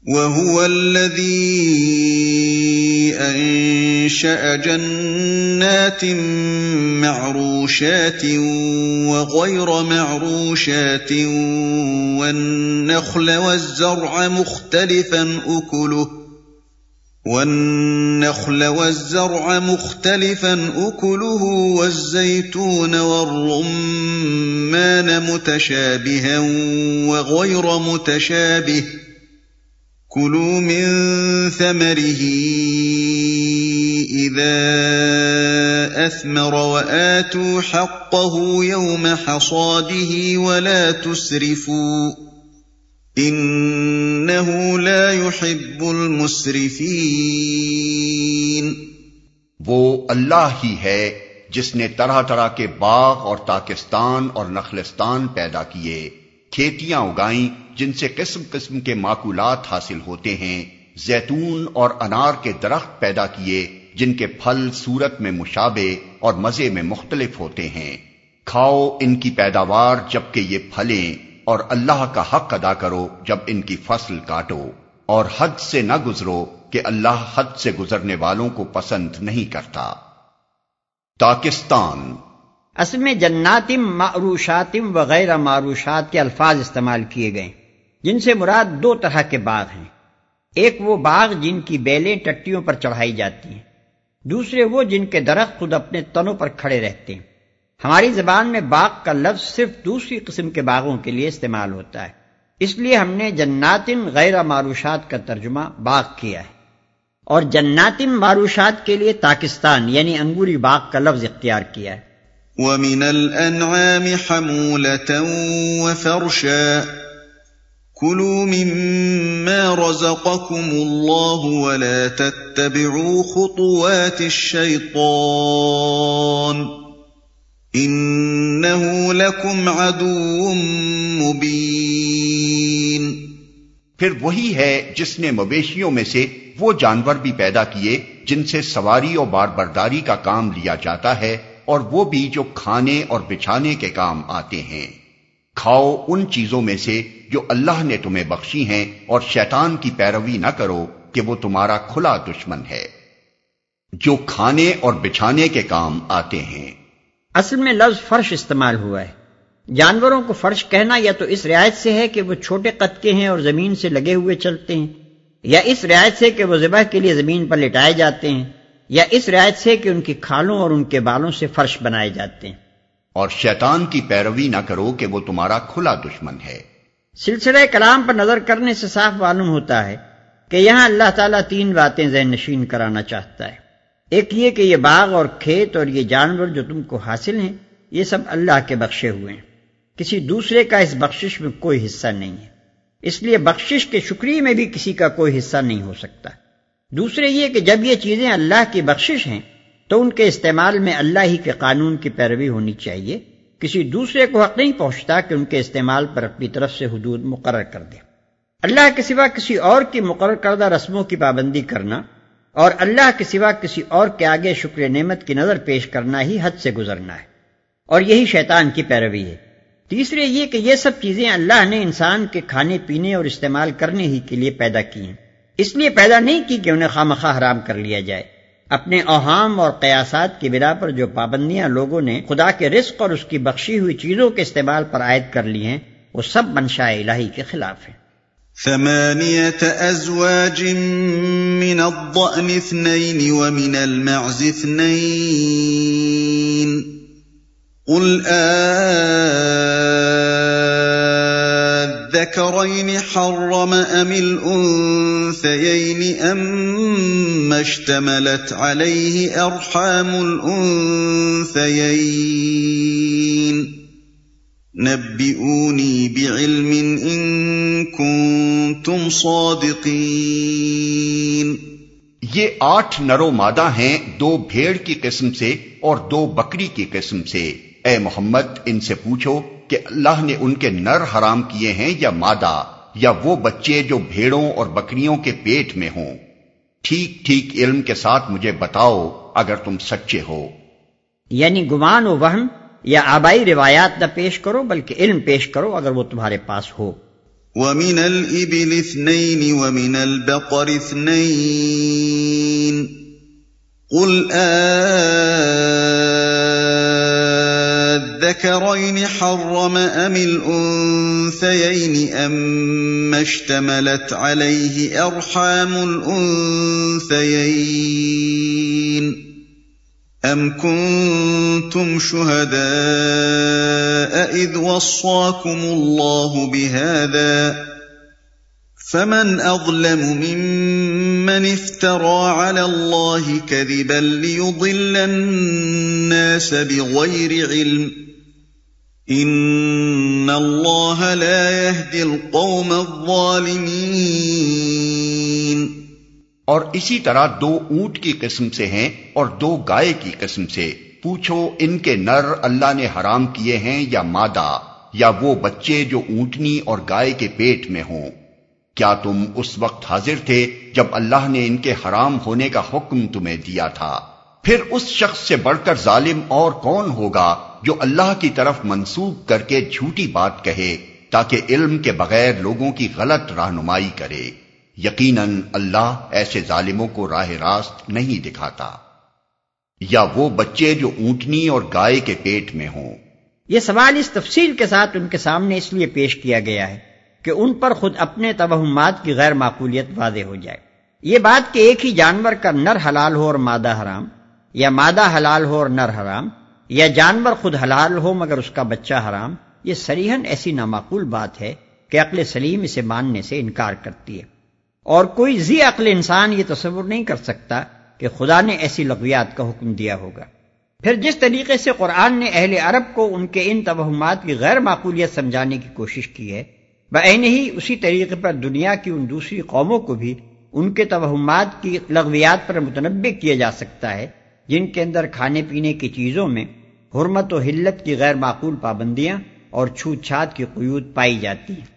وَهُوَ الَّذِي أَنشَأَ جَنَّاتٍ مَّعْرُوشَاتٍ وَغَيْرَ مَعْرُوشَاتٍ وَالنَّخْلَ وَالزَّرْعَ مُخْتَلِفًا أُكُلُهُ وَالزَّيْتُونَ وَالرُّمَّانَ مُتَشَابِهًا وَغَيْرَ مُتَشَابِهٍ ۚ كُلُوا مِن ثَمَرِهِ إِذَا أَثْمَرَ وَآتُوا حَقَّهُ يَوْمَ حَصَادِهِ وَلَا تُسْرِفُوا ۚ إِنَّهُ لَا يُحِبُّ الْمُسْرِفِينَ۔ وہ اللہ ہی ہے جس نے طرح طرح کے باغ اور تاکستان اور نخلستان پیدا کیے، کھیتیاں اگائیں جن سے قسم قسم کے ماکولات حاصل ہوتے ہیں، زیتون اور انار کے درخت پیدا کیے جن کے پھل صورت میں مشابہ اور مزے میں مختلف ہوتے ہیں۔ کھاؤ ان کی پیداوار جبکہ یہ پھلیں، اور اللہ کا حق ادا کرو جب ان کی فصل کاٹو، اور حد سے نہ گزرو کہ اللہ حد سے گزرنے والوں کو پسند نہیں کرتا۔ تاکستان اصل میں جناتم معروشاتم وغیر معروشات کے الفاظ استعمال کیے گئے، جن سے مراد دو طرح کے باغ ہیں۔ ایک وہ باغ جن کی بیلیں ٹٹیوں پر چڑھائی جاتی ہیں، دوسرے وہ جن کے درخت خود اپنے تنوں پر کھڑے رہتے ہیں۔ ہماری زبان میں باغ کا لفظ صرف دوسری قسم کے باغوں کے لیے استعمال ہوتا ہے، اس لیے ہم نے جناتن غیر معروشات کا ترجمہ باغ کیا ہے، اور جناتن معروشات کے لیے تاکستان یعنی انگوری باغ کا لفظ اختیار کیا ہے۔ وَمِنَ الْأَنْعَامِ حَمُولَةً وَفَرْشًا كُلُوا مِمَّا رَزَقَكُمُ اللَّهُ وَلَا تَتَّبِعُوا خُطُوَاتِ الشَّيْطَانِ إِنَّهُ لَكُمْ عَدُوٌّ مُبِينٌ۔ پھر وہی ہے جس نے مویشیوں میں سے وہ جانور بھی پیدا کیے جن سے سواری اور باربرداری کا کام لیا جاتا ہے، اور وہ بھی جو کھانے اور بچھانے کے کام آتے ہیں۔ کھاؤ ان چیزوں میں سے جو اللہ نے تمہیں بخشی ہیں، اور شیطان کی پیروی نہ کرو کہ وہ تمہارا کھلا دشمن ہے۔ جو کھانے اور بچھانے کے کام آتے ہیں۔ اصل میں لفظ فرش استعمال ہوا ہے۔ جانوروں کو فرش کہنا یا تو اس رعایت سے ہے کہ وہ چھوٹے قد کے ہیں اور زمین سے لگے ہوئے چلتے ہیں، یا اس رعایت سے کہ وہ ذبح کے لیے زمین پر لٹائے جاتے ہیں، یا اس رعایت سے کہ ان کی کھالوں اور ان کے بالوں سے فرش بنائے جاتے ہیں۔ اور شیطان کی پیروی نہ کرو کہ وہ تمہارا کھلا دشمن ہے۔ سلسلہ کلام پر نظر کرنے سے صاف معلوم ہوتا ہے کہ یہاں اللہ تعالیٰ تین باتیں ذہن نشین کرانا چاہتا ہے۔ ایک یہ کہ یہ باغ اور کھیت اور یہ جانور جو تم کو حاصل ہیں، یہ سب اللہ کے بخشے ہوئے ہیں، کسی دوسرے کا اس بخشش میں کوئی حصہ نہیں ہے، اس لیے بخشش کے شکریہ میں بھی کسی کا کوئی حصہ نہیں ہو سکتا۔ دوسرے یہ کہ جب یہ چیزیں اللہ کی بخشش ہیں تو ان کے استعمال میں اللہ ہی کے قانون کی پیروی ہونی چاہیے، کسی دوسرے کو حق نہیں پہنچتا کہ ان کے استعمال پر اپنی طرف سے حدود مقرر کر دے۔ اللہ کے سوا کسی اور کی مقرر کردہ رسموں کی پابندی کرنا اور اللہ کے سوا کسی اور کے آگے شکر نعمت کی نظر پیش کرنا ہی حد سے گزرنا ہے، اور یہی شیطان کی پیروی ہے۔ تیسرے یہ کہ یہ سب چیزیں اللہ نے انسان کے کھانے پینے اور استعمال کرنے ہی کے لیے پیدا کی ہیں، اس لیے پیدا نہیں کی کہ انہیں خواہ حرام کر لیا جائے۔ اپنے اوہام اور قیاسات کی بنا پر جو پابندیاں لوگوں نے خدا کے رزق اور اس کی بخشی ہوئی چیزوں کے استعمال پر عائد کر لی ہیں، وہ سب منشاء الہی کے خلاف ہیں۔ 8 أزواج من الضأن 2 ومن المعز 2 قل الذكرين حرم أم الأنثيين أما اشتملت عليه أرحام الأنثيين نبئوني بعلم إن كنتم صادقين۔ یہ 8 نر و مادہ ہیں، 2 بھیڑ کی قسم سے اور 2 بکری کی قسم سے۔ اے محمد ان سے پوچھو کہ اللہ نے ان کے نر حرام کیے ہیں یا مادہ، یا وہ بچے جو بھیڑوں اور بکریوں کے پیٹ میں ہوں۔ ٹھیک ٹھیک علم کے ساتھ مجھے بتاؤ اگر تم سچے ہو۔ یعنی گمان و وہم یا آبائی روایات نہ پیش کرو، بلکہ علم پیش کرو اگر وہ تمہارے پاس ہو۔ ومن الإبل 2 ومن البقر 2 قل الذكرين حرم أم الأنثيين أما اشتملت عليه أرحام الأنثيين أم كنتم شهداء إذ وصاكم الله بهذا فمن أظلم ممن افترى على الله كذبا ليضل الناس بغير علم ان اللہ لا يهدي القوم الظالمین۔ اور اسی طرح 2 اونٹ کی قسم سے ہیں اور 2 گائے کی قسم سے، پوچھو ان کے نر اللہ نے حرام کیے ہیں یا مادہ، یا وہ بچے جو اونٹنی اور گائے کے پیٹ میں ہوں؟ کیا تم اس وقت حاضر تھے جب اللہ نے ان کے حرام ہونے کا حکم تمہیں دیا تھا؟ پھر اس شخص سے بڑھ کر ظالم اور کون ہوگا جو اللہ کی طرف منسوب کر کے جھوٹی بات کہے تاکہ علم کے بغیر لوگوں کی غلط رہنمائی کرے؟ یقیناً اللہ ایسے ظالموں کو راہ راست نہیں دکھاتا۔ یا وہ بچے جو اونٹنی اور گائے کے پیٹ میں ہوں۔ یہ سوال اس تفصیل کے ساتھ ان کے سامنے اس لیے پیش کیا گیا ہے کہ ان پر خود اپنے توہمات کی غیر معقولیت واضح ہو جائے۔ یہ بات کہ ایک ہی جانور کا نر حلال ہو اور مادہ حرام، یا مادہ حلال ہو اور نر حرام، یا جانور خود حلال ہو مگر اس کا بچہ حرام، یہ صریحاً ایسی نامعقول بات ہے کہ عقل سلیم اسے ماننے سے انکار کرتی ہے، اور کوئی ذی عقل انسان یہ تصور نہیں کر سکتا کہ خدا نے ایسی لغویات کا حکم دیا ہوگا۔ پھر جس طریقے سے قرآن نے اہل عرب کو ان کے ان توہمات کی غیر معقولیت سمجھانے کی کوشش کی ہے، بعین ہی اسی طریقے پر دنیا کی ان دوسری قوموں کو بھی ان کے توہمات کی لغویات پر متنبہ کیا جا سکتا ہے جن کے اندر کھانے پینے کی چیزوں میں حرمت و حلت کی غیر معقول پابندیاں اور چھوت چھات کی قیود پائی جاتی ہیں۔